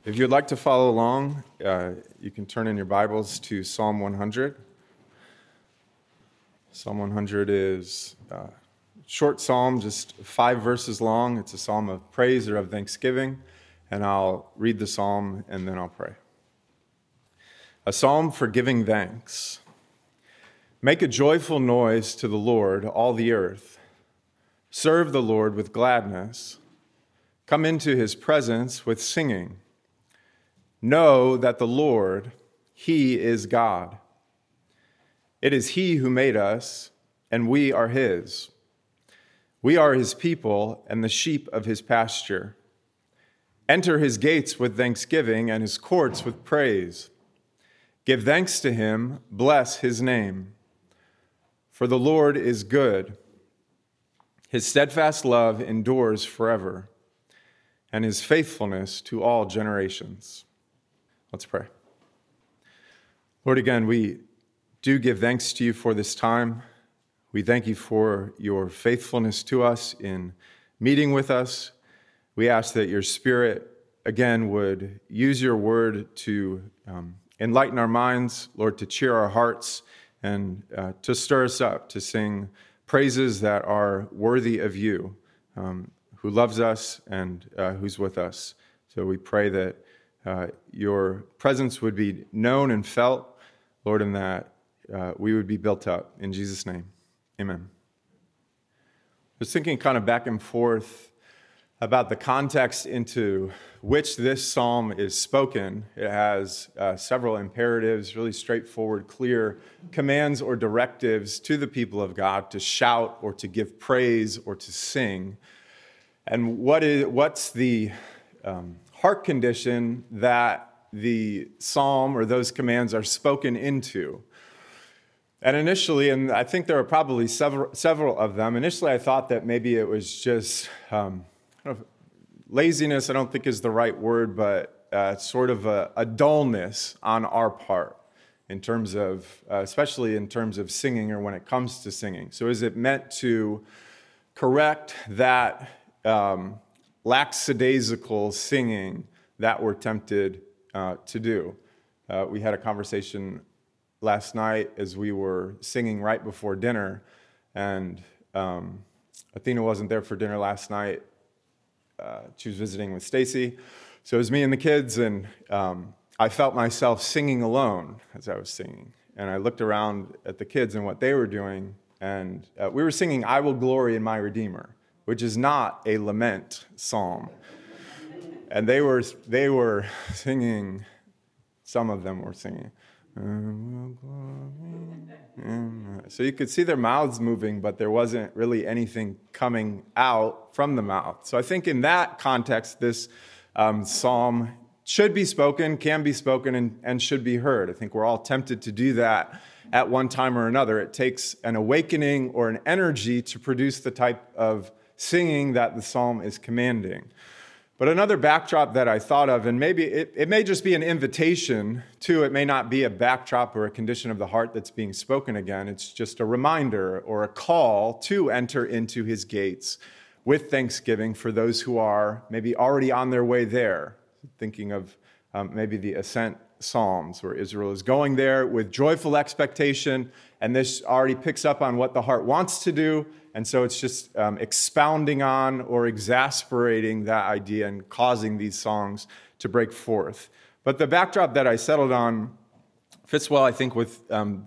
If you'd like to follow along, you can turn in your Bibles to Psalm 100. Psalm 100 is a short psalm, just 5 verses long. It's a psalm of praise or of thanksgiving, and I'll read the psalm and then I'll pray. A psalm for giving thanks. Make a joyful noise to the Lord, all the earth. Serve the Lord with gladness. Come into his presence with singing. Know that the Lord, he is God. It is he who made us, and we are his. We are his people and the sheep of his pasture. Enter his gates with thanksgiving and his courts with praise. Give thanks to him, bless his name. For the Lord is good. His steadfast love endures forever, and his faithfulness to all generations. Let's pray. Lord, again, we do give thanks to you for this time. We thank you for your faithfulness to us in meeting with us. We ask that your Spirit, again, would use your word to enlighten our minds, Lord, to cheer our hearts, and to stir us up to sing praises that are worthy of you, who loves us and who's with us. So we pray that your presence would be known and felt, Lord, and that we would be built up. In Jesus' name, amen. I was thinking kind of back and forth about the context into which this psalm is spoken. It has several imperatives, really straightforward, clear commands or directives to the people of God to shout or to give praise or to sing. And what's the heart condition that the psalm or those commands are spoken into? And initially, and I think there are probably several of them, initially I thought that maybe it was just laziness, I don't think is the right word, but sort of a dullness on our part in terms of, especially in terms of singing or when it comes to singing. So is it meant to correct that lackadaisical singing that we're tempted to do? We had a conversation last night as we were singing right before dinner, and Athena wasn't there for dinner last night. She was visiting with Stacy, so it was me and the kids, and I felt myself singing alone as I was singing. And I looked around at the kids and what they were doing, and we were singing "I Will Glory in My Redeemer," which is not a lament psalm. And they were singing, some of them were singing, "I will glory." So you could see their mouths moving, but there wasn't really anything coming out from the mouth. So I think in that context, this psalm should be spoken, can be spoken, and should be heard. I think we're all tempted to do that at one time or another. It takes an awakening or an energy to produce the type of singing that the psalm is commanding. But another backdrop that I thought of, and maybe it may just be an invitation to, it may not be a backdrop or a condition of the heart that's being spoken again. It's just a reminder or a call to enter into his gates with thanksgiving for those who are maybe already on their way there. Thinking of maybe the Ascent Psalms, where Israel is going there with joyful expectation, and this already picks up on what the heart wants to do, and so it's just expounding on or exasperating that idea and causing these songs to break forth. But the backdrop that I settled on fits well, I think, with some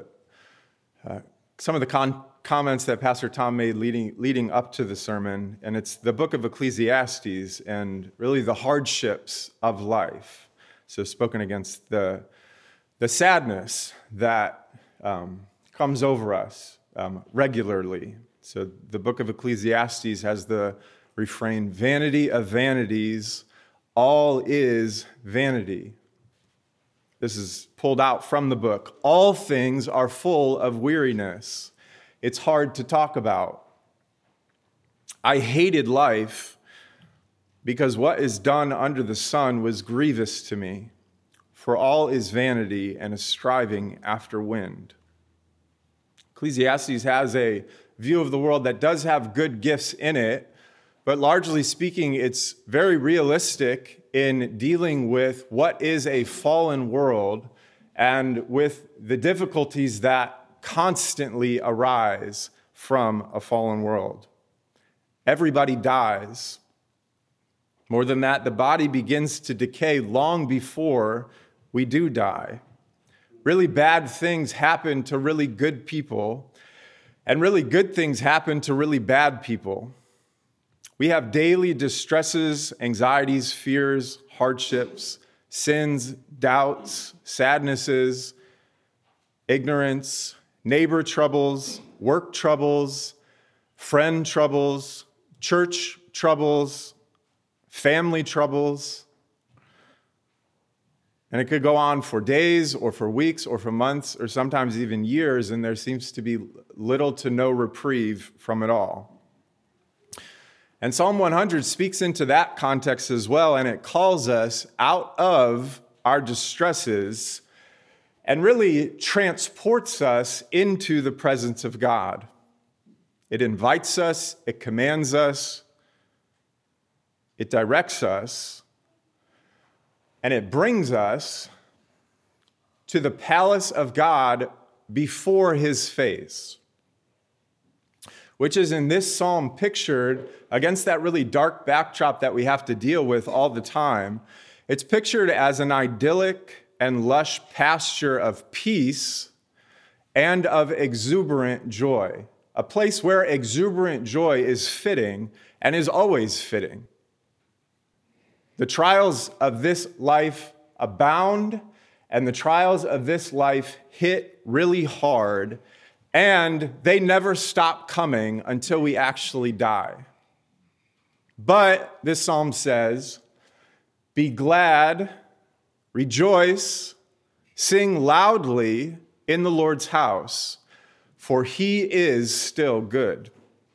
of the comments that Pastor Tom made leading up to the sermon, and it's the book of Ecclesiastes and really the hardships of life. So spoken against the sadness that comes over us regularly. So the book of Ecclesiastes has the refrain, "Vanity of vanities, all is vanity." This is pulled out from the book. "All things are full of weariness. It's hard to talk about. I hated life because what is done under the sun was grievous to me. For all is vanity and a striving after wind." Ecclesiastes has a view of the world that does have good gifts in it, but largely speaking, it's very realistic in dealing with what is a fallen world and with the difficulties that constantly arise from a fallen world. Everybody dies. More than that, the body begins to decay long before we do die. Really bad things happen to really good people, and really good things happen to really bad people. We have daily distresses, anxieties, fears, hardships, sins, doubts, sadnesses, ignorance, neighbor troubles, work troubles, friend troubles, church troubles, family troubles. And it could go on for days or for weeks or for months or sometimes even years, and there seems to be little to no reprieve from it all. And Psalm 100 speaks into that context as well, and it calls us out of our distresses and really transports us into the presence of God. It invites us, it commands us, it directs us, and it brings us to the palace of God before his face, which is in this psalm pictured against that really dark backdrop that we have to deal with all the time. It's pictured as an idyllic and lush pasture of peace and of exuberant joy, a place where exuberant joy is fitting and is always fitting. The trials of this life abound, and the trials of this life hit really hard, and they never stop coming until we actually die. But this psalm says, be glad, rejoice, sing loudly in the Lord's house, for he is still good.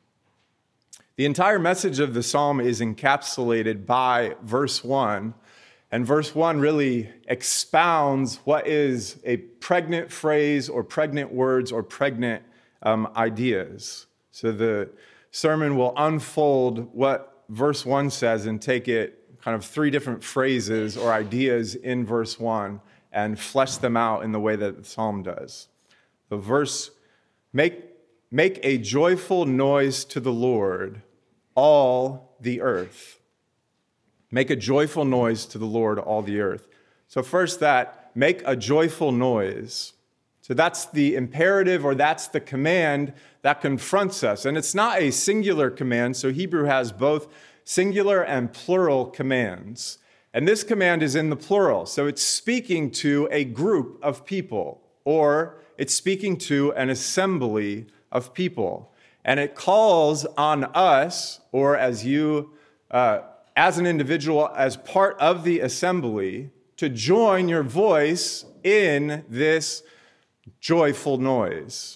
The entire message of the psalm is encapsulated by verse 1, and verse 1 really expounds what is a pregnant phrase or pregnant words or pregnant ideas. So the sermon will unfold what verse 1 says and take it kind of three different phrases or ideas in verse 1 and flesh them out in the way that the psalm does. The verse, make a joyful noise to the Lord, all the earth. Make a joyful noise to the Lord, all the earth. So first that, make a joyful noise. So that's the imperative, or that's the command that confronts us. And it's not a singular command, so Hebrew has both singular and plural commands. And this command is in the plural, so it's speaking to a group of people, or it's speaking to an assembly of people. And it calls on us, or as you, as an individual, as part of the assembly, to join your voice in this joyful noise.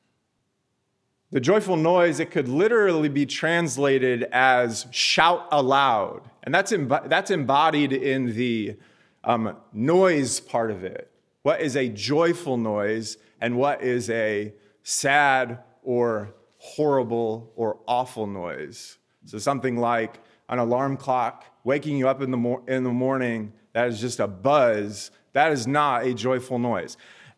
The joyful noise, it could literally be translated as shout aloud. And that's embodied in the noise part of it. What is a joyful noise and what is a sad or horrible or awful noise? So something like an alarm clock waking you up in the morning, that is just a buzz. That is not a joyful noise.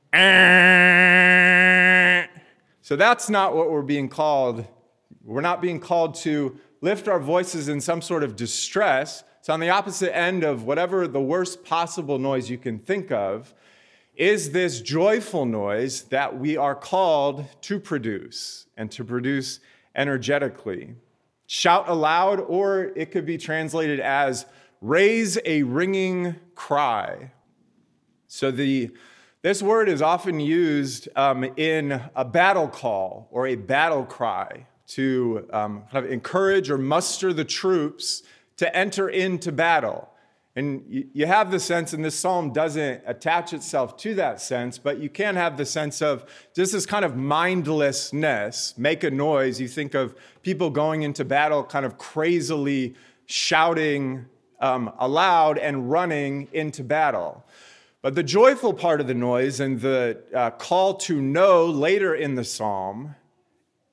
So that's not what we're being called. We're not being called to lift our voices in some sort of distress. So on the opposite end of whatever the worst possible noise you can think of is this joyful noise that we are called to produce, and to produce energetically. Shout aloud, or it could be translated as raise a ringing cry. So this word is often used in a battle call or a battle cry to kind of encourage or muster the troops to enter into battle. And you have the sense, and this psalm doesn't attach itself to that sense, but you can have the sense of just this kind of mindlessness, make a noise. You think of people going into battle kind of crazily shouting aloud and running into battle. But the joyful part of the noise and the call to know later in the psalm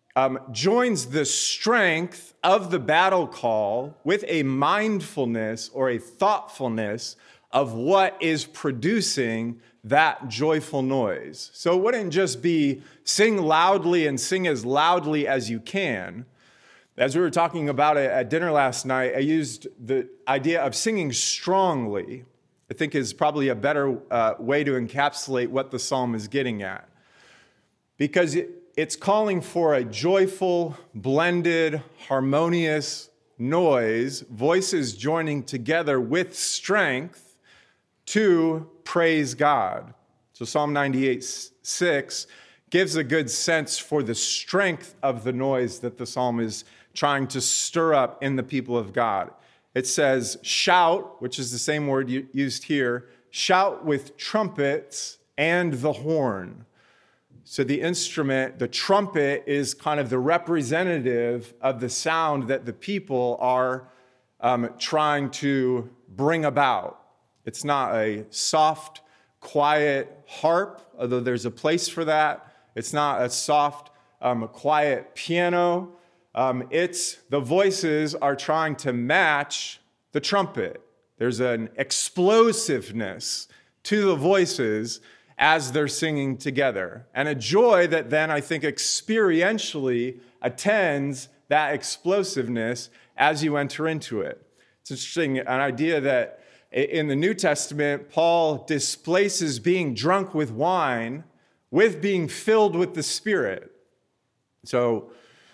joins the strength of the battle call with a mindfulness or a thoughtfulness of what is producing that joyful noise. So it wouldn't just be sing loudly and sing as loudly as you can. As we were talking about it at dinner last night, I used the idea of singing strongly, I think is probably a better way to encapsulate what the psalm is getting at. Because it's calling for a joyful, blended, harmonious noise, voices joining together with strength to praise God. So Psalm 98:6 gives a good sense for the strength of the noise that the psalm is trying to stir up in the people of God. It says, shout, which is the same word used here, shout with trumpets and the horn. So the instrument, the trumpet, is kind of the representative of the sound that the people are trying to bring about. It's not a soft, quiet harp, although there's a place for that. It's not a soft, quiet piano. It's the voices are trying to match the trumpet. There's an explosiveness to the voices as they're singing together, and a joy that then I think experientially attends that explosiveness as you enter into it. It's interesting, an idea that in the New Testament, Paul displaces being drunk with wine with being filled with the Spirit. So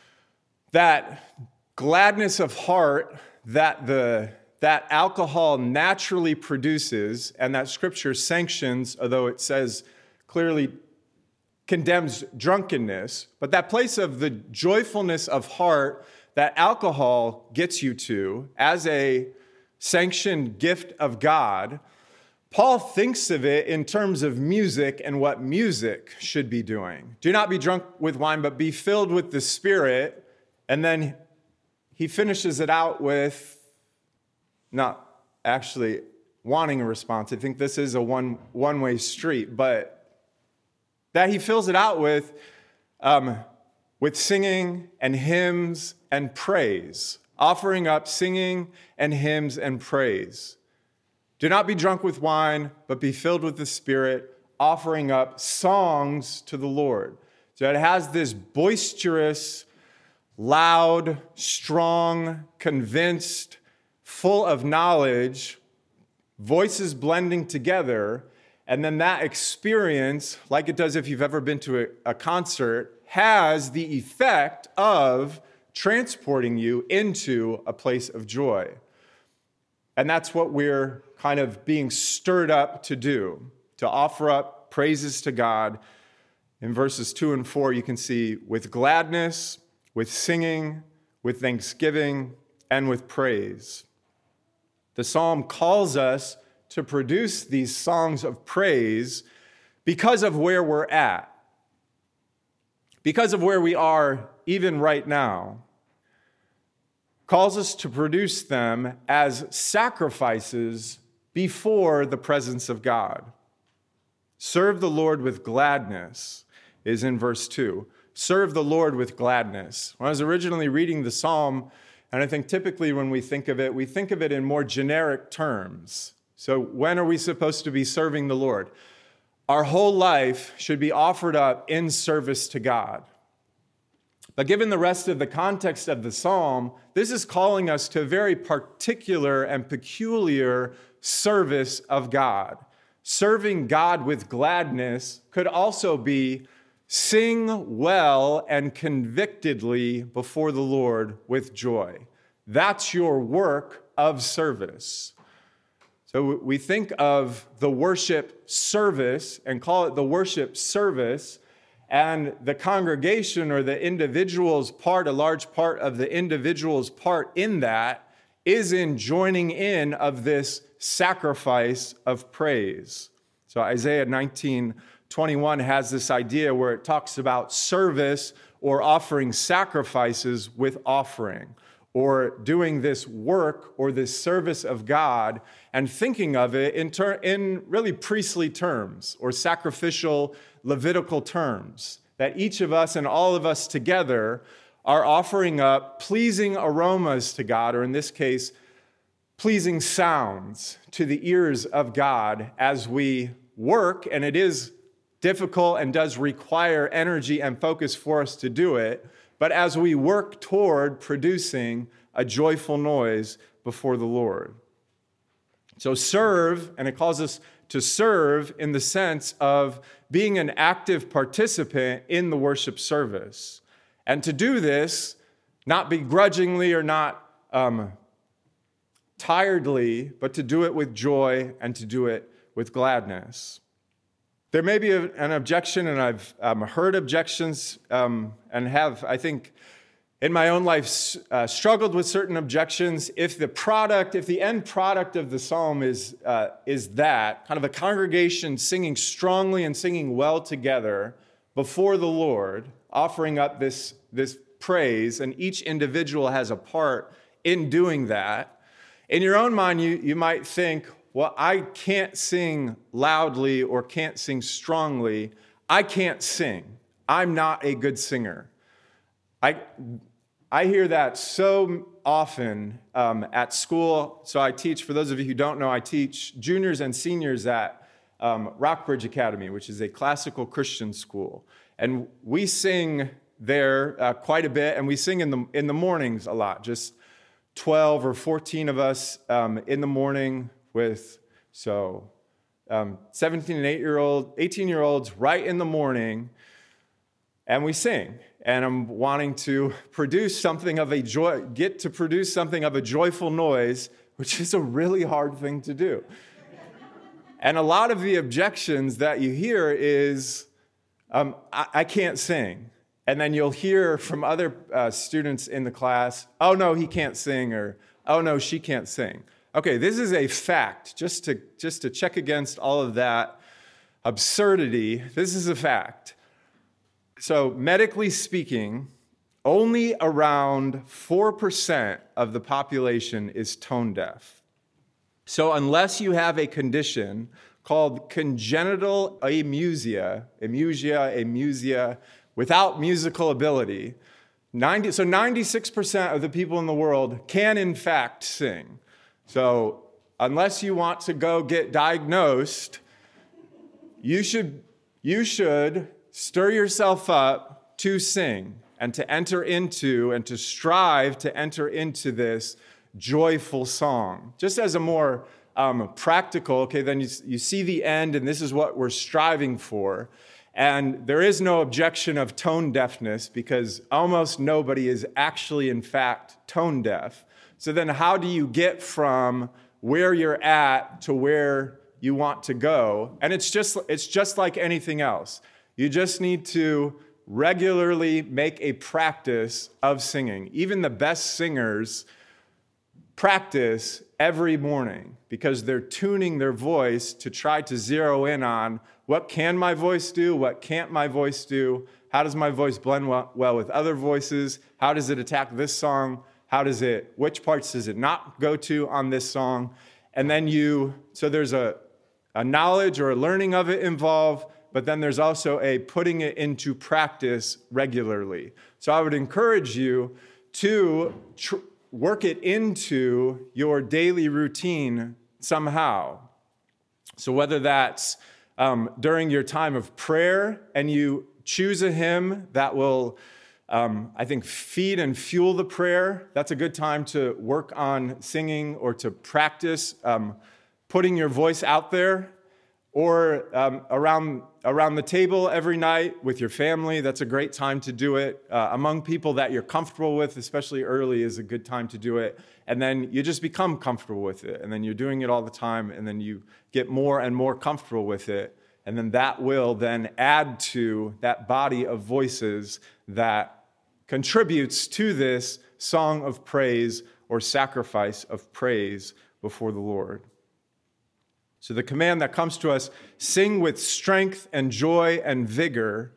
that gladness of heart that alcohol naturally produces and that Scripture sanctions, although it says clearly condemns drunkenness, but that place of the joyfulness of heart that alcohol gets you to as a sanctioned gift of God, Paul thinks of it in terms of music and what music should be doing. Do not be drunk with wine, but be filled with the Spirit. And then he finishes it out with not actually wanting a response. I think this is a one-way street, but that he fills it out with singing and hymns and praise, offering up singing and hymns and praise. Do not be drunk with wine, but be filled with the Spirit, offering up songs to the Lord. So it has this boisterous, loud, strong, convinced, full of knowledge, voices blending together, and then that experience, like it does if you've ever been to a concert, has the effect of transporting you into a place of joy. And that's what we're kind of being stirred up to do, to offer up praises to God. In verses 2 and 4, you can see with gladness, with singing, with thanksgiving, and with praise. The psalm calls us to produce these songs of praise because of where we're at, because of where we are even right now. Calls us to produce them as sacrifices before the presence of God. Serve the Lord with gladness is in verse 2. Serve the Lord with gladness. When I was originally reading the psalm, and I think typically when we think of it in more generic terms. So when are we supposed to be serving the Lord? Our whole life should be offered up in service to God. But given the rest of the context of the psalm, this is calling us to a very particular and peculiar service of God. Serving God with gladness could also be sing well and convictedly before the Lord with joy. That's your work of service. So we think of the worship service and call it the worship service, and the congregation or the individual's part, a large part of the individual's part in that is in joining in of this sacrifice of praise. So Isaiah 19:21 has this idea where it talks about service or offering sacrifices with offering, or doing this work or this service of God and thinking of it in really priestly terms or sacrificial Levitical terms. that each of us and all of us together are offering up pleasing aromas to God, or in this case, pleasing sounds to the ears of God as we work, and it is difficult and does require energy and focus for us to do it, but as we work toward producing a joyful noise before the Lord. So serve, and it calls us to serve in the sense of being an active participant in the worship service. And to do this, not begrudgingly or not tiredly, but to do it with joy and to do it with gladness. There may be an objection, and I've heard objections and have, I think, in my own life, struggled with certain objections. If the end product of the psalm is that, kind of a congregation singing strongly and singing well together before the Lord, offering up this praise, and each individual has a part in doing that, in your own mind, you might think, well, I can't sing loudly or can't sing strongly. I can't sing. I'm not a good singer. I hear that so often at school. So I teach, for those of you who don't know, I teach juniors and seniors at Rockbridge Academy, which is a classical Christian school. And we sing there quite a bit, and we sing in the mornings a lot, just 12 or 14 of us in the morning with 17 and 18-year-olds right in the morning, and we sing. And I'm wanting to produce something of a joyful noise, which is a really hard thing to do. And a lot of the objections that you hear is, I can't sing. And then you'll hear from other students in the class, oh no, he can't sing, or oh no, she can't sing. Okay, this is a fact, just to check against all of that absurdity. This is a fact. So medically speaking, only around 4% of the population is tone deaf. So unless you have a condition called congenital amusia, without musical ability, 96% of the people in the world can in fact sing. So unless you want to go get diagnosed, you should stir yourself up to sing and to enter into and to strive to enter into this joyful song. Just as a more practical, okay, then you see the end, and this is what we're striving for. And there is no objection of tone deafness because almost nobody is actually, in fact, tone deaf. So then how do you get from where you're at to where you want to go? And it's just like anything else. You just need to regularly make a practice of singing. Even the best singers practice every morning because they're tuning their voice to try to zero in on what can my voice do, what can't my voice do, how does my voice blend well with other voices, how does it attack this song, which parts does it not go to on this song, and then so there's a knowledge or a learning of it involved, but then there's also a putting it into practice regularly. So I would encourage you to work it into your daily routine somehow. So whether that's during your time of prayer and you choose a hymn that will, I think, feed and fuel the prayer, that's a good time to work on singing or to practice putting your voice out there. Or around the table every night with your family, that's a great time to do it. Among people that you're comfortable with, especially early, is a good time to do it. And then you just become comfortable with it. And then you're doing it all the time, and then you get more and more comfortable with it. And then that will then add to that body of voices that contributes to this song of praise or sacrifice of praise before the Lord. So the command that comes to us, sing with strength and joy and vigor,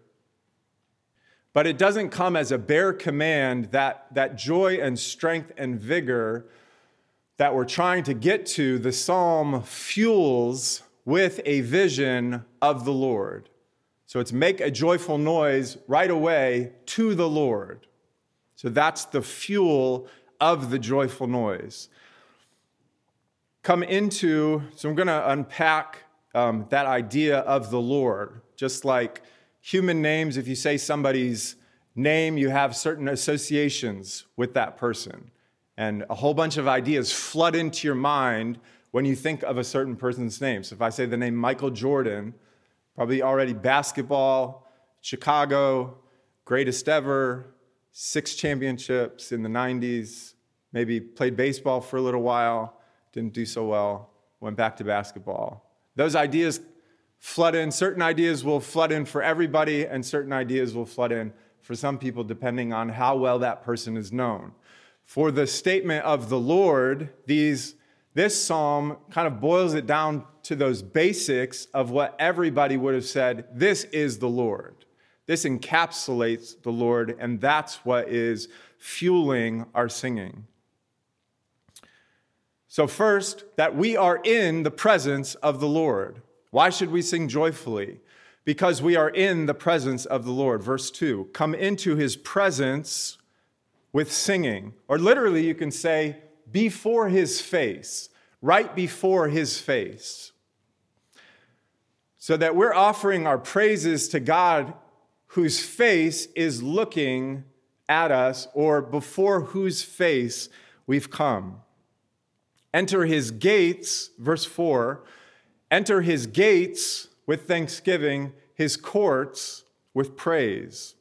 but it doesn't come as a bare command. That joy and strength and vigor that we're trying to get to, the psalm fuels with a vision of the Lord. So it's make a joyful noise right away to the Lord. So that's the fuel of the joyful noise. So I'm going to unpack that idea of the Lord. Just like human names, if you say somebody's name, you have certain associations with that person. And a whole bunch of ideas flood into your mind when you think of a certain person's name. So if I say the name Michael Jordan, probably already basketball, Chicago, greatest ever, 6 championships in the 90s, maybe played baseball for a little while, didn't do so well, went back to basketball. Those ideas flood in. Certain ideas will flood in for everybody, and certain ideas will flood in for some people, depending on how well that person is known. For the statement of the Lord, this psalm kind of boils it down to those basics of what everybody would have said, this is the Lord. This encapsulates the Lord, and that's what is fueling our singing. So first, that we are in the presence of the Lord. Why should we sing joyfully? Because we are in the presence of the Lord. Verse 2, come into his presence with singing. Or literally you can say, before his face, right before his face. So that we're offering our praises to God whose face is looking at us, or before whose face we've come. Enter his gates, verse 4, enter his gates with thanksgiving, his courts with praise.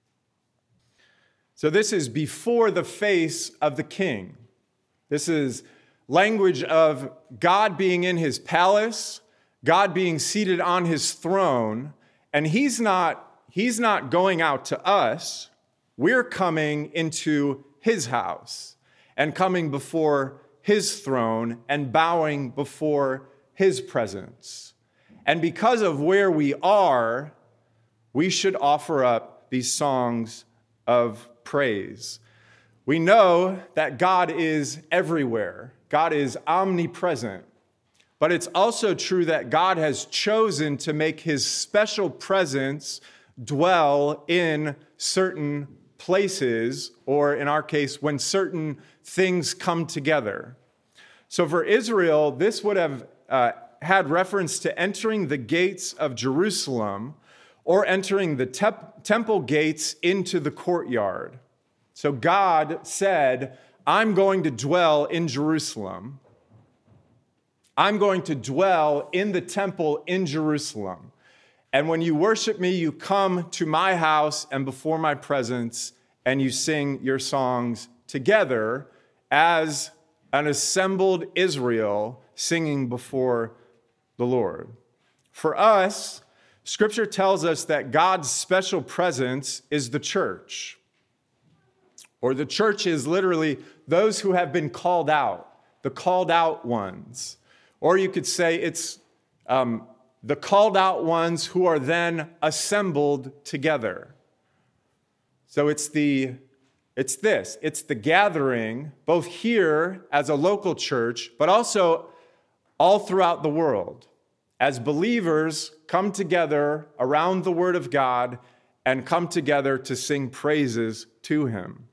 So this is before the face of the king. This is language of God being in his palace, God being seated on his throne, and he's not going out to us. We're coming into his house and coming before his throne and bowing before his presence. And because of where we are, we should offer up these songs of praise. We know that God is everywhere. God is omnipresent. But it's also true that God has chosen to make his special presence dwell in certain places, or in our case, when certain things come together. So for Israel, this would have had reference to entering the gates of Jerusalem or entering the temple gates into the courtyard. So God said, I'm going to dwell in Jerusalem. I'm going to dwell in the temple in Jerusalem. And when you worship me, you come to my house and before my presence, and you sing your songs together as an assembled Israel singing before the Lord. For us, Scripture tells us that God's special presence is the church. Or the church is literally those who have been called out, the called out ones. Or you could say it's the called out ones who are then assembled together. So it's the gathering, both here as a local church, but also all throughout the world, as believers come together around the Word of God and come together to sing praises to Him.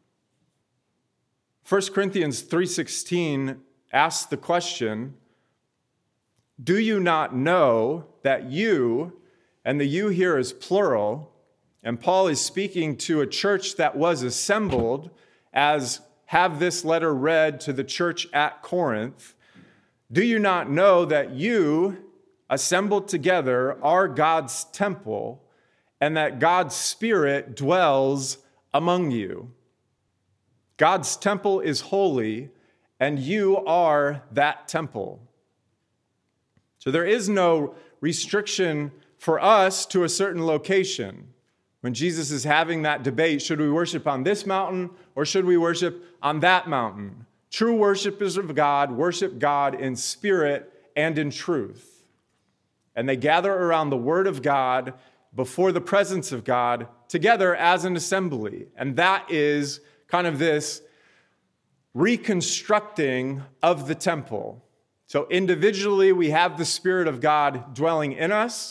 1 Corinthians 3:16 asks the question, do you not know that you, and the you here is plural, and Paul is speaking to a church that was assembled, as have this letter read to the church at Corinth. Do you not know that you, assembled together, are God's temple, and that God's Spirit dwells among you? God's temple is holy, and you are that temple. So there is no restriction for us to a certain location. When Jesus is having that debate, should we worship on this mountain or should we worship on that mountain? True worshipers of God worship God in spirit and in truth. And they gather around the Word of God before the presence of God together as an assembly. And that is kind of this reconstructing of the temple. So individually, we have the Spirit of God dwelling in us.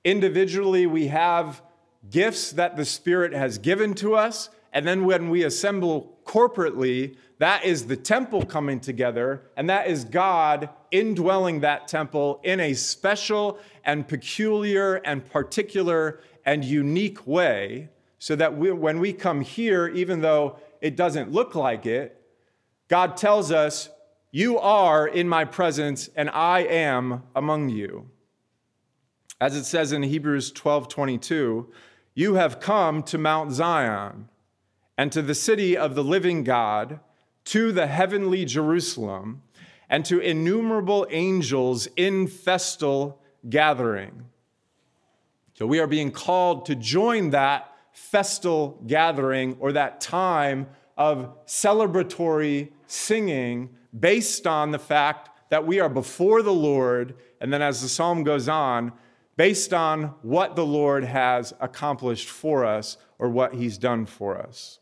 individually we have gifts that the Spirit has given to us. And then when we assemble corporately, that is the temple coming together, and that is God indwelling that temple in a special and peculiar and particular and unique way, so that when we come here, even though it doesn't look like it, God tells us, you are in my presence and I am among you. As it says in Hebrews 12:22, you have come to Mount Zion and to the city of the living God, to the heavenly Jerusalem, and to innumerable angels in festal gathering. So we are being called to join that festal gathering, or that time of celebratory singing, based on the fact that we are before the Lord, and then as the psalm goes on, based on what the Lord has accomplished for us or what he's done for us.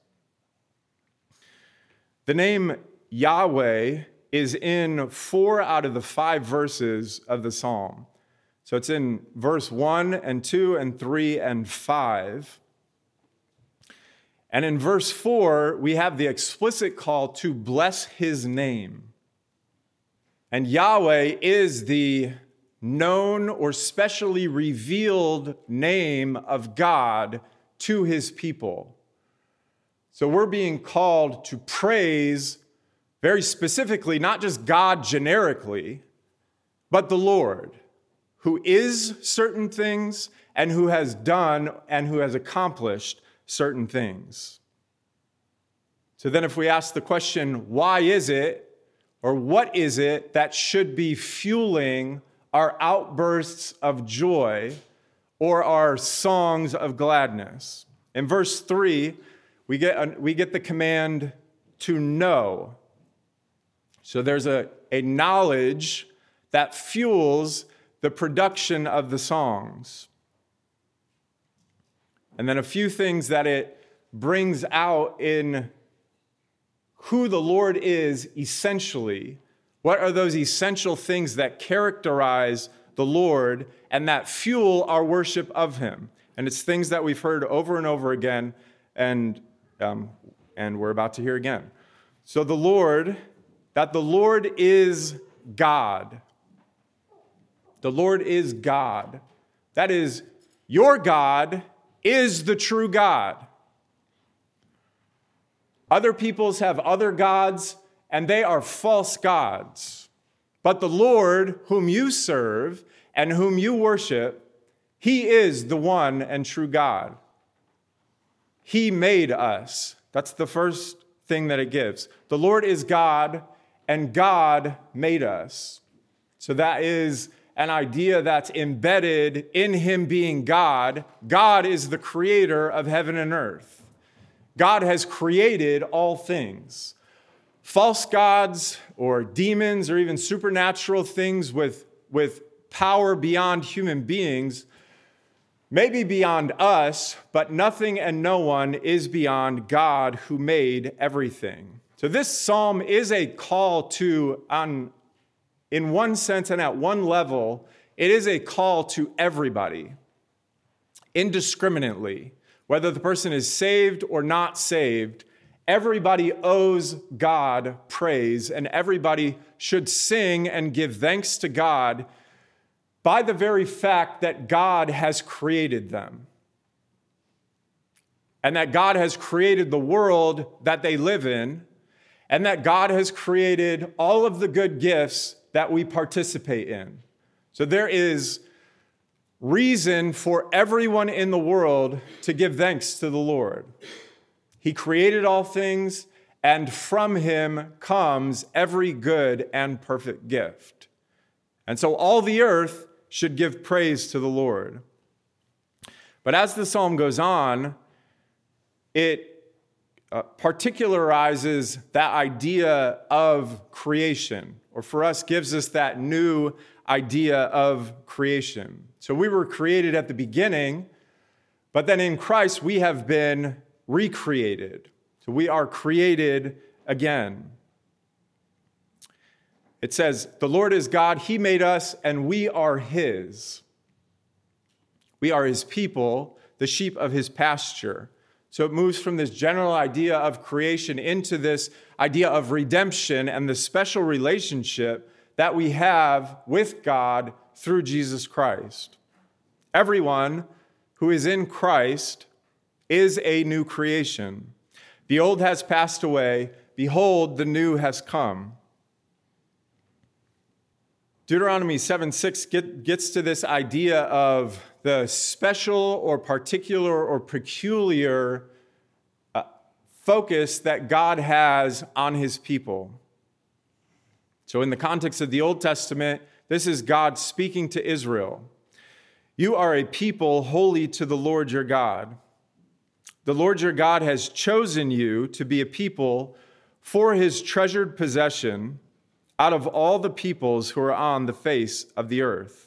The name Yahweh is in 4 out of the 5 verses of the psalm. So it's in verse 1 and 2 and 3 and 5. And in verse 4, we have the explicit call to bless his name. And Yahweh is the known or specially revealed name of God to his people. So we're being called to praise very specifically, not just God generically, but the Lord, who is certain things and who has done and who has accomplished certain things. So then if we ask the question, why is it, or what is it that should be fueling our outbursts of joy or our songs of gladness? In verse 3, we get the command to know. So there's a knowledge that fuels the production of the songs. And then a few things that it brings out in who the Lord is essentially. What are those essential things that characterize the Lord and that fuel our worship of him? And it's things that we've heard over and over again, and we're about to hear again. So the Lord is God. The Lord is God. That is, your God is the true God. Other peoples have other gods, and they are false gods. But the Lord, whom you serve and whom you worship, he is the one and true God. He made us. That's the first thing that it gives. The Lord is God, and God made us. So that is an idea that's embedded in him being God. God is the creator of heaven and earth. God has created all things. False gods or demons or even supernatural things with power beyond human beings may be beyond us, but nothing and no one is beyond God who made everything. So this psalm is a call to, in one sense and at one level, it is a call to everybody, indiscriminately. Whether the person is saved or not saved, everybody owes God praise, and everybody should sing and give thanks to God by the very fact that God has created them. And that God has created the world that they live in, and that God has created all of the good gifts that we participate in. So there is reason for everyone in the world to give thanks to the Lord. He created all things, and from him comes every good and perfect gift. And so all the earth should give praise to the Lord. But as the psalm goes on, it particularizes that idea of creation, or for us gives us that new idea of creation. So we were created at the beginning, but then in Christ we have been recreated. So we are created again. It says, the Lord is God, he made us, and we are his. We are his people, the sheep of his pasture. So it moves from this general idea of creation into this idea of redemption and the special relationship that we have with God through Jesus Christ. Everyone who is in Christ is a new creation. The old has passed away. Behold, the new has come. Deuteronomy 7:6 gets to this idea of the special or particular or peculiar focus that God has on his people. So in the context of the Old Testament, this is God speaking to Israel. You are a people holy to the Lord your God. The Lord your God has chosen you to be a people for his treasured possession out of all the peoples who are on the face of the earth.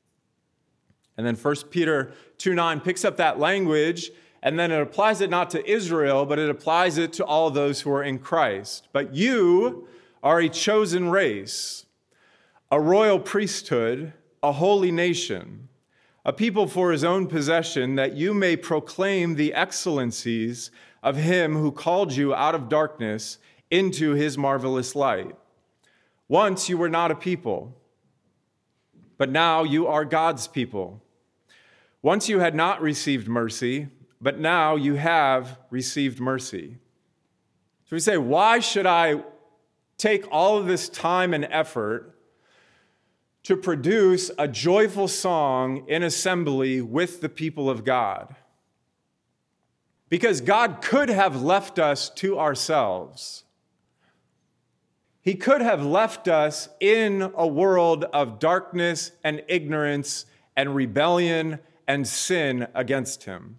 And then 1 Peter 2:9 picks up that language, and then it applies it not to Israel, but it applies it to all those who are in Christ. But you are a chosen race, a royal priesthood, a holy nation, a people for his own possession, that you may proclaim the excellencies of him who called you out of darkness into his marvelous light. Once you were not a people, but now you are God's people. Once you had not received mercy, but now you have received mercy. So we say, why should I take all of this time and effort to produce a joyful song in assembly with the people of God? Because God could have left us to ourselves. He could have left us in a world of darkness and ignorance and rebellion and sin against him.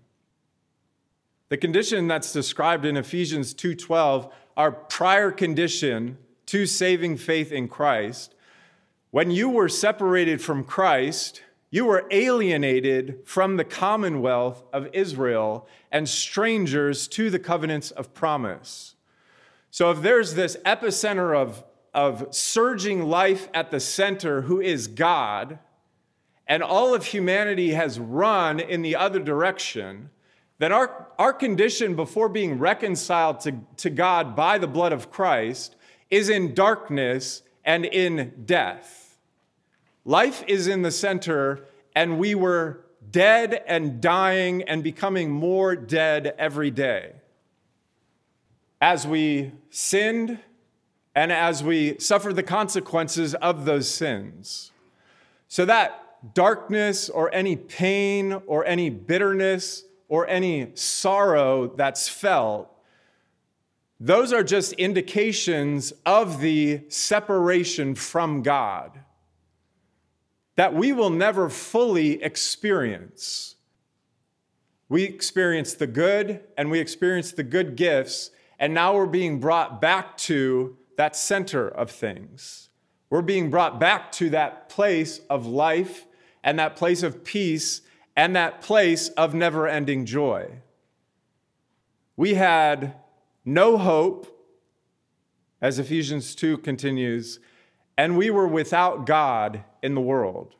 The condition that's described in Ephesians 2:12, our prior condition to saving faith in Christ. When you were separated from Christ, you were alienated from the commonwealth of Israel and strangers to the covenants of promise. So if there's this epicenter of surging life at the center, who is God, and all of humanity has run in the other direction, then our condition before being reconciled to God by the blood of Christ is in darkness and in death. Life is in the center, and we were dead and dying and becoming more dead every day as we sinned and as we suffered the consequences of those sins. So that darkness or any pain or any bitterness or any sorrow that's felt, those are just indications of the separation from God that we will never fully experience. We experience the good and we experience the good gifts, and now we're being brought back to that center of things. We're being brought back to that place of life and that place of peace and that place of never-ending joy. We had no hope, as Ephesians 2 continues, and we were without God in the world.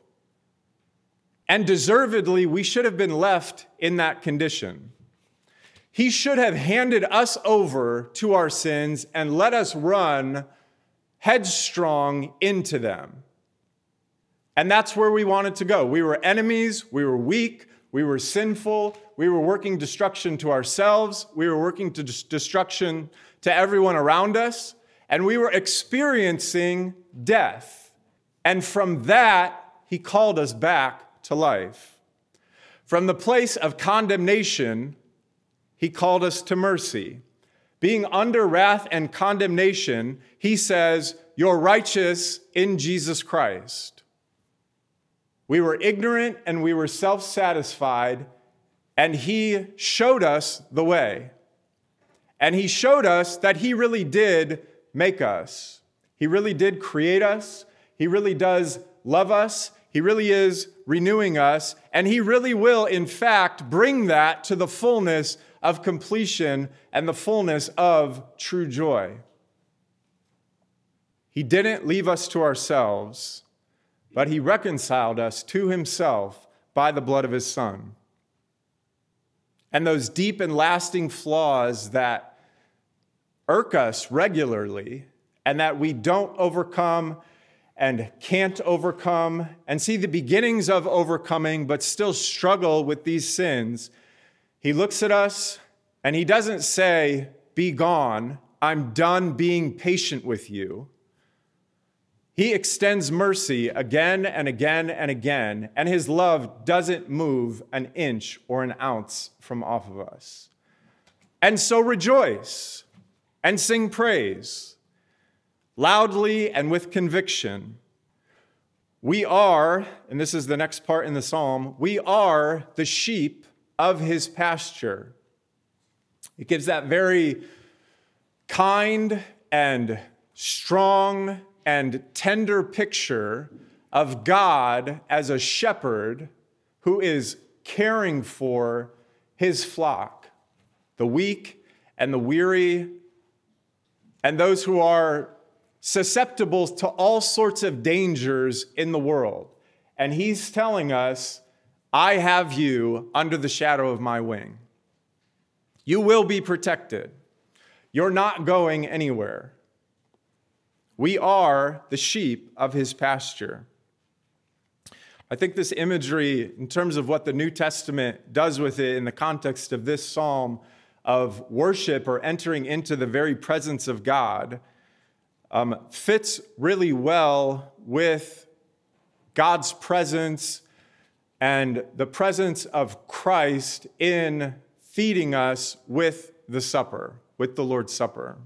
And deservedly, we should have been left in that condition. He should have handed us over to our sins and let us run headstrong into them. And that's where we wanted to go. We were enemies, we were weak, we were sinful, we were working destruction to ourselves, we were working to destruction to everyone around us, and we were experiencing death. And from that, he called us back to life. From the place of condemnation, he called us to mercy. Being under wrath and condemnation, he says, you're righteous in Jesus Christ. We were ignorant and we were self-satisfied, and he showed us the way. And he showed us that he really did make us. He really did create us. He really does love us. He really is renewing us. And he really will, in fact, bring that to the fullness of completion and the fullness of true joy. He didn't leave us to ourselves, but he reconciled us to himself by the blood of his Son. And those deep and lasting flaws that irk us regularly and that we don't overcome and can't overcome and see the beginnings of overcoming but still struggle with these sins, he looks at us and he doesn't say, "Be gone, I'm done being patient with you." He extends mercy again and again and again, and his love doesn't move an inch or an ounce from off of us. And so rejoice and sing praise, loudly and with conviction. We are, and this is the next part in the psalm, we are the sheep of his pasture. It gives that very kind and strong and tender picture of God as a shepherd who is caring for his flock, the weak and the weary, and those who are susceptible to all sorts of dangers in the world. And he's telling us, I have you under the shadow of my wing. You will be protected. You're not going anywhere. We are the sheep of his pasture. I think this imagery, in terms of what the New Testament does with it in the context of this psalm of worship or entering into the very presence of God, fits really well with God's presence and the presence of Christ in feeding us with the supper, with the Lord's Supper.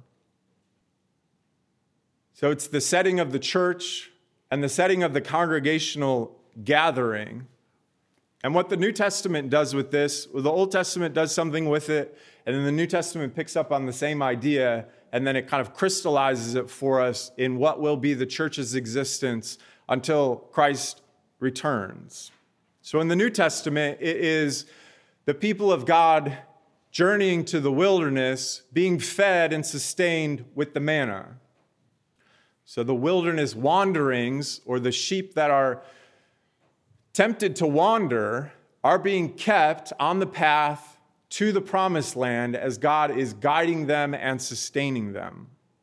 So it's the setting of the church and the setting of the congregational gathering. And what the New Testament does with this, well, the Old Testament does something with it, and then the New Testament picks up on the same idea, and then it kind of crystallizes it for us in what will be the church's existence until Christ returns. So in the New Testament, it is the people of God journeying to the wilderness, being fed and sustained with the manna. So the wilderness wanderings, or the sheep that are tempted to wander, are being kept on the path to the promised land as God is guiding them and sustaining them.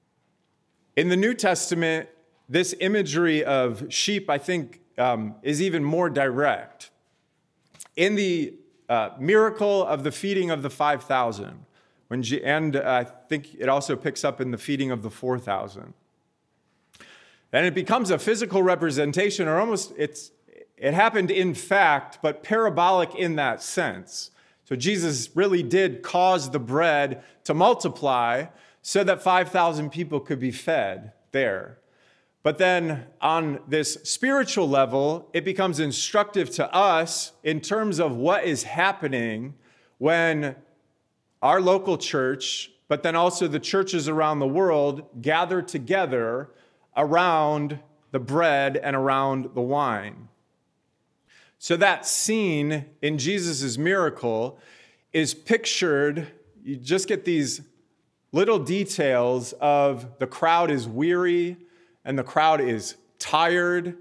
In the New Testament, this imagery of sheep, I think, is even more direct. In the miracle of the feeding of the 5,000, and I think it also picks up in the feeding of the 4,000. And it becomes a physical representation, or almost it happened in fact, but parabolic in that sense. So Jesus really did cause the bread to multiply so that 5,000 people could be fed there. But then on this spiritual level, it becomes instructive to us in terms of what is happening when our local church, but then also the churches around the world, gather together around the bread and around the wine. So that scene in Jesus' miracle is pictured, you just get these little details of the crowd is weary and the crowd is tired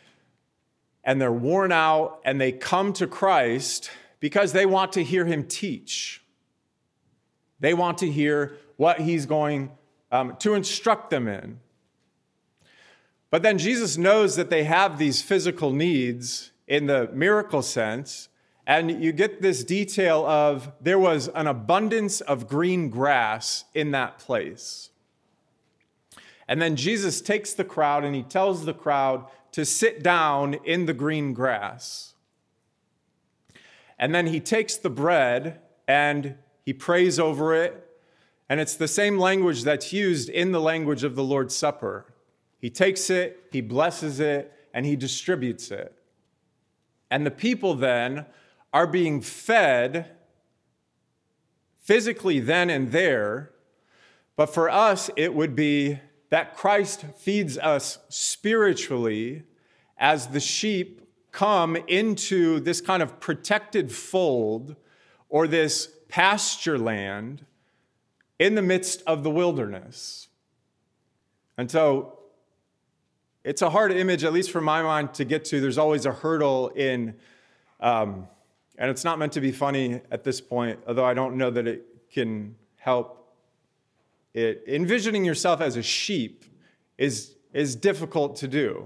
and they're worn out, and they come to Christ because they want to hear him teach. They want to hear what he's going to instruct them in. But then Jesus knows that they have these physical needs in the miracle sense, and you get this detail of there was an abundance of green grass in that place. And then Jesus takes the crowd and he tells the crowd to sit down in the green grass. And then he takes the bread and he prays over it, and it's the same language that's used in the language of the Lord's Supper. He takes it, he blesses it, and he distributes it. And the people then are being fed physically then and there, but for us it would be that Christ feeds us spiritually as the sheep come into this kind of protected fold or this pasture land in the midst of the wilderness. And so it's a hard image, at least for my mind, to get to. There's always a hurdle in And it's not meant to be funny at this point, although I don't know that it can help it. Envisioning yourself as a sheep is difficult to do.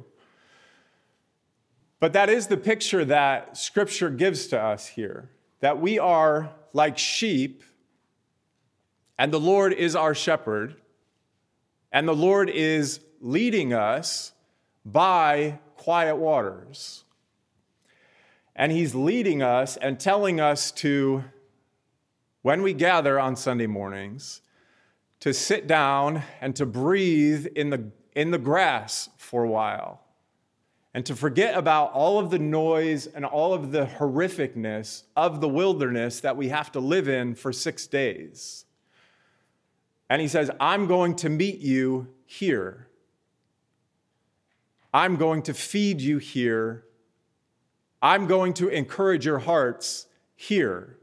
But that is the picture that Scripture gives to us here, that we are like sheep, and the Lord is our shepherd, and the Lord is leading us by quiet waters. And he's leading us and telling us to, when we gather on Sunday mornings, to sit down and to breathe in the grass for a while, and to forget about all of the noise and all of the horrificness of the wilderness that we have to live in for 6 days. And he says, I'm going to meet you here. I'm going to feed you here. I'm going to encourage your hearts here.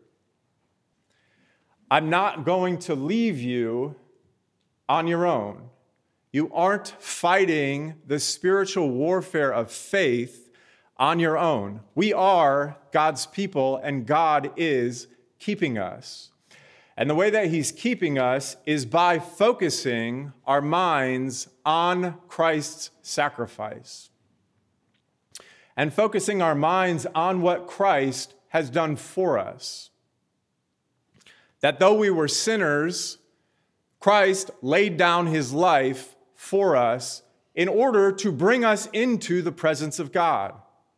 I'm not going to leave you on your own. You aren't fighting the spiritual warfare of faith on your own. We are God's people, and God is keeping us. And the way that he's keeping us is by focusing our minds on Christ's sacrifice and focusing our minds on what Christ has done for us. That though we were sinners, Christ laid down his life for us in order to bring us into the presence of God.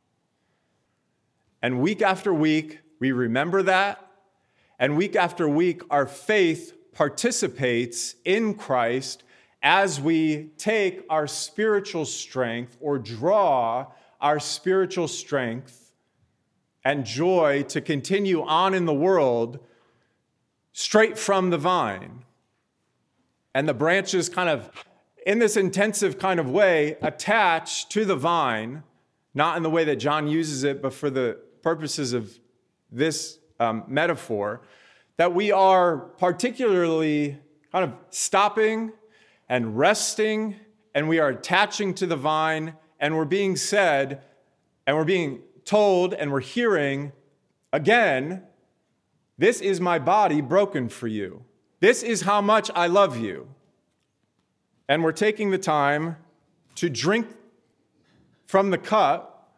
And week after week, we remember that. And week after week, our faith participates in Christ as we take our spiritual strength or draw our spiritual strength and joy to continue on in the world straight from the vine. And the branches kind of, in this intensive kind of way, attach to the vine, not in the way that John uses it, but for the purposes of this metaphor, that we are particularly kind of stopping and resting, and we are attaching to the vine, and we're being said, and we're being told, and we're hearing, again, this is my body broken for you. This is how much I love you. And we're taking the time to drink from the cup,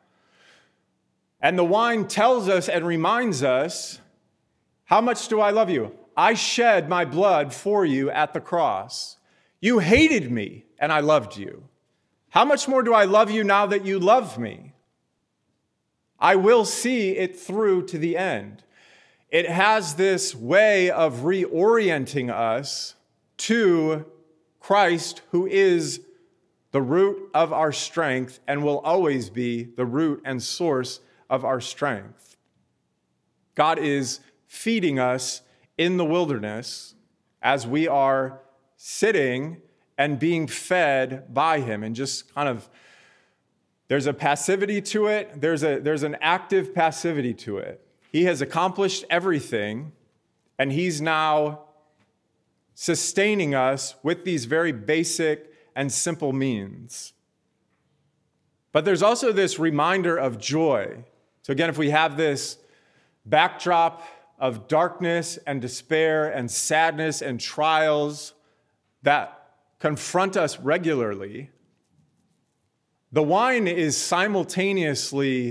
and the wine tells us and reminds us, how much do I love you? I shed my blood for you at the cross. You hated me, and I loved you. How much more do I love you now that you love me? I will see it through to the end. It has this way of reorienting us to Christ, who is the root of our strength and will always be the root and source of our strength. God is feeding us in the wilderness as we are sitting and being fed by him. And just kind of, there's a passivity to it. There's an active passivity to it. He has accomplished everything, and he's now sustaining us with these very basic and simple means. But there's also this reminder of joy. So again, if we have this backdrop of darkness and despair and sadness and trials that confront us regularly, the wine is simultaneously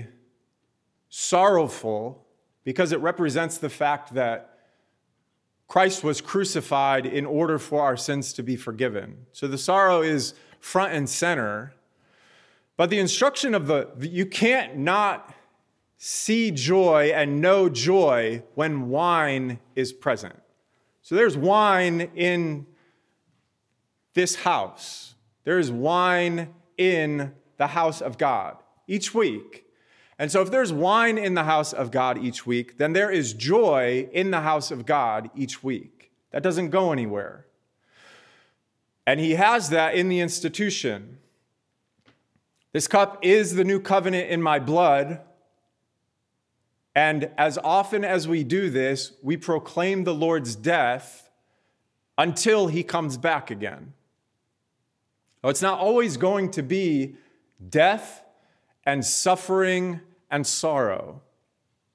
sorrowful because it represents the fact that Christ was crucified in order for our sins to be forgiven. So the sorrow is front and center. But the instruction of you can't not see joy and know joy when wine is present. So there's wine in this house. There's wine in the house of God each week. And so if there's wine in the house of God each week, then there is joy in the house of God each week. That doesn't go anywhere. And he has that in the institution. This cup is the new covenant in my blood. And as often as we do this, we proclaim the Lord's death until he comes back again. Now, it's not always going to be death and suffering and sorrow.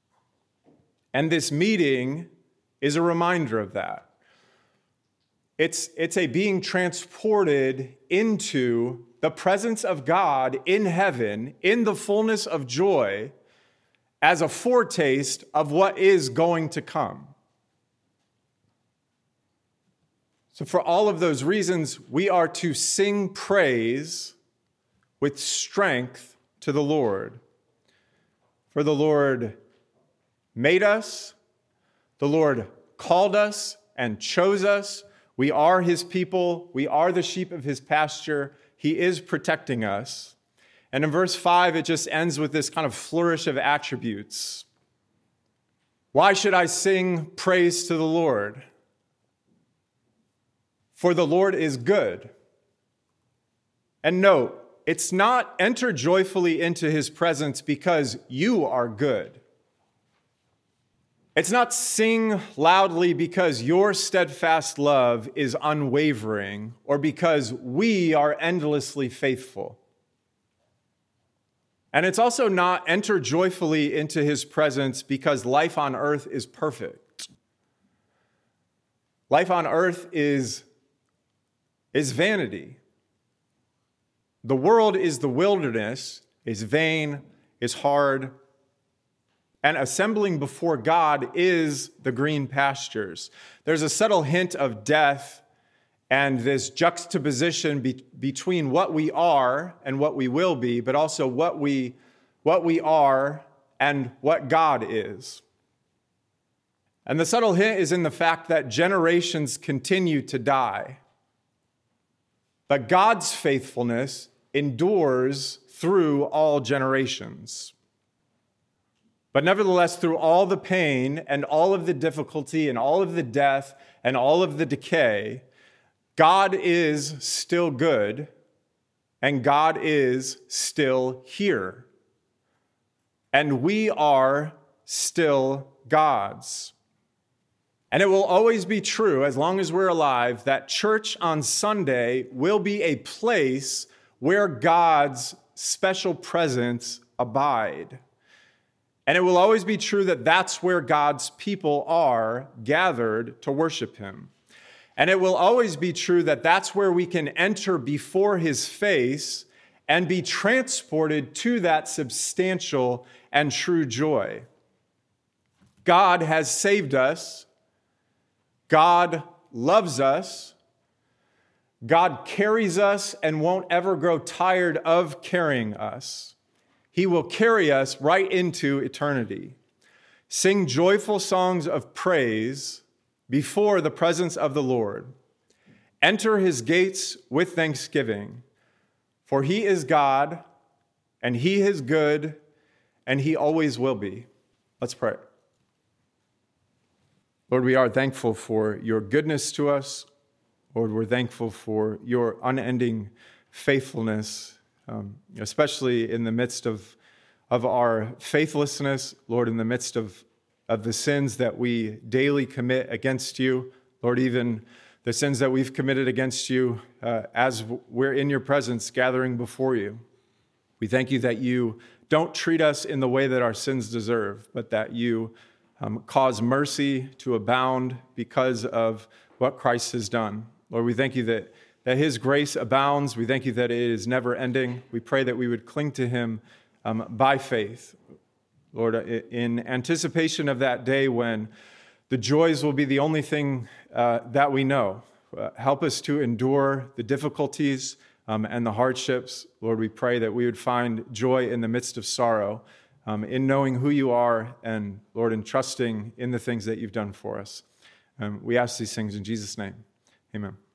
And this meeting is a reminder of that. It's a being transported into the presence of God in heaven, in the fullness of joy, as a foretaste of what is going to come. So for all of those reasons, we are to sing praise with strength to the Lord. For the Lord made us, the Lord called us and chose us. We are his people. We are the sheep of his pasture. He is protecting us. And in verse 5, it just ends with this kind of flourish of attributes. Why should I sing praise to the Lord? For the Lord is good. And note, it's not enter joyfully into his presence because you are good. It's not sing loudly because your steadfast love is unwavering or because we are endlessly faithful. And it's also not enter joyfully into his presence because life on earth is perfect. Life on earth is vanity. The world is the wilderness, is vain, is hard, and assembling before God is the green pastures. There's a subtle hint of death and this juxtaposition between what we are and what we will be, but also what we are and what God is. And the subtle hint is in the fact that generations continue to die. But God's faithfulness endures through all generations. But nevertheless, through all the pain and all of the difficulty and all of the death and all of the decay, God is still good and God is still here. And we are still God's. And it will always be true, as long as we're alive, that church on Sunday will be a place where God's special presence abide. And it will always be true that that's where God's people are gathered to worship him. And it will always be true that that's where we can enter before his face and be transported to that substantial and true joy. God has saved us. God loves us. God carries us and won't ever grow tired of carrying us. He will carry us right into eternity. Sing joyful songs of praise before the presence of the Lord. Enter his gates with thanksgiving, for he is God, and he is good, and he always will be. Let's pray. Lord, we are thankful for your goodness to us. Lord, we're thankful for your unending faithfulness, especially in the midst of our faithlessness, Lord, in the midst of the sins that we daily commit against you. Lord, even the sins that we've committed against you as we're in your presence gathering before you. We thank you that you don't treat us in the way that our sins deserve, but that you cause mercy to abound because of what Christ has done. Lord, we thank you that his grace abounds. We thank you that it is never ending. We pray that we would cling to him by faith. Lord, in anticipation of that day when the joys will be the only thing that we know. Help us to endure the difficulties and the hardships. Lord, we pray that we would find joy in the midst of sorrow, in knowing who you are, and Lord, in trusting in the things that you've done for us. We ask these things in Jesus' name. Amen.